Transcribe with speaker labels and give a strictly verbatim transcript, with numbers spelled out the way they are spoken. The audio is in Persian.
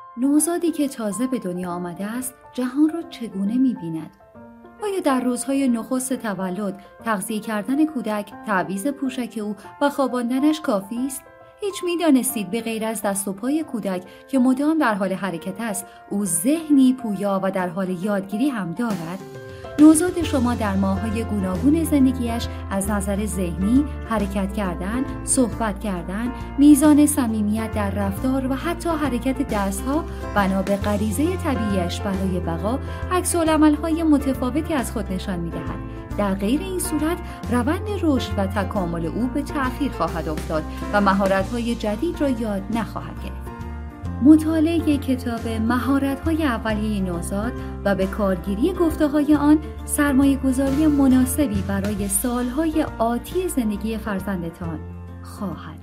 Speaker 1: نوزادی که تازه به دنیا آمده است جهان را چگونه می‌بیند؟ آیا در روزهای نخست تولد تغذیه کردن کودک، تعویض پوشک او و خواباندنش کافی است؟ هیچ می‌دانستید به غیر از دست و پای کودک که مدام در حال حرکت است، او ذهنی پویا و در حال یادگیری هم دارد؟ نوزاد شما در ماه‌های گوناگون زندگیش از نظر ذهنی، حرکت کردن، صحبت کردن، میزان صمیمیت در رفتار و حتی حرکت دست‌ها بنا به غریزه طبیعیش برای بقا عکس‌العمل‌های متفاوتی از خود نشان می‌دهد. در غیر این صورت روند رشد و تکامل او به تأخیر خواهد افتاد و مهارت‌های جدید را یاد نخواهد گرفت. مطالعه کتاب مهارت‌های اولیه نوزاد و به کارگیری گفته‌های آن سرمایه‌گذاری مناسبی برای سال‌های آتی زندگی فرزندتان خواهد